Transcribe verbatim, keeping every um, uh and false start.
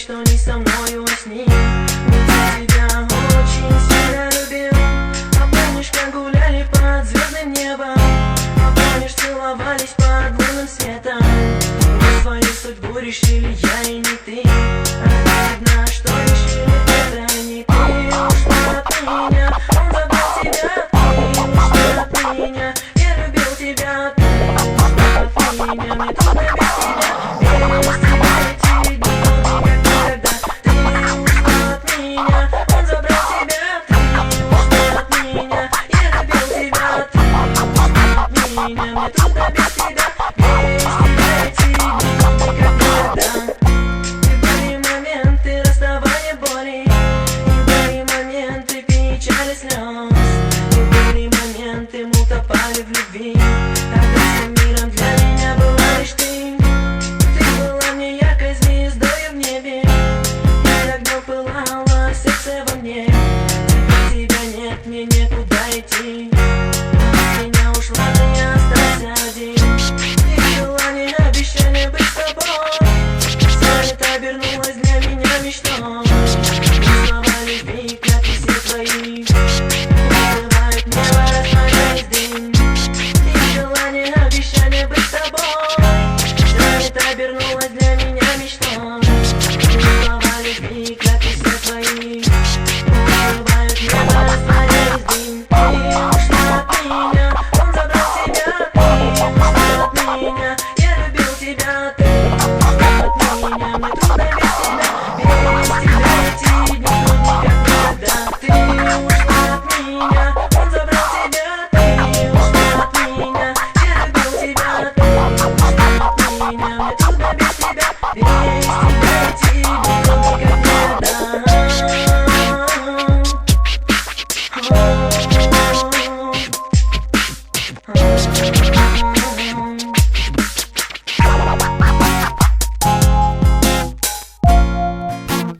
что не со мною, а с ним. Ведь я тебя очень сильно любил. А помнишь, как гуляли под звездным небом? А помнишь, целовались под лунным светом? Мы свою судьбу решили, я и не ты. Обидно, что решили это не ты. Ушла от меня, он забрал тебя. Ты ушла от меня, я любил тебя. Ты ушла от меня, мне трудно без тебя. Без тебя эти дни никогда. Ты ушла от меня, он забрал тебя. Ты ушла от меня, я любил тебя. Ты ушла от меня, мне трудно без тебя. Без тебя эти дни никогда. И были моменты расставания боли, и были моменты печали слез, и были моменты мы утопали в любви. Когда всем миром для меня была лишь ты. Ты была мне яркой звездой в небе, и когда пылало сердце во мне. Теперь тебя нет, мне некуда идти. От меня ушла, но я остался один. И желание, обещание быть с тобой, все это обернулось для меня мечтой. И слова любви, клятвы все твои, укрывают небо, растворяясь дым. И желание, обещание быть с тобой, все это обернулось для меня мечтой. И слова любви, клятвы все твои, укрывают небо, растворяясь дым. Ты ушла от меня, он забрал тебя. Ты ушла от меня, я любил тебя. Ты ушла от меня, мне трудно без тебя. Без тебя эти дни никогда. Ты ушла от меня, он забрал тебя. Ты ушла от меня, я любил тебя. Ты ушла от меня, мне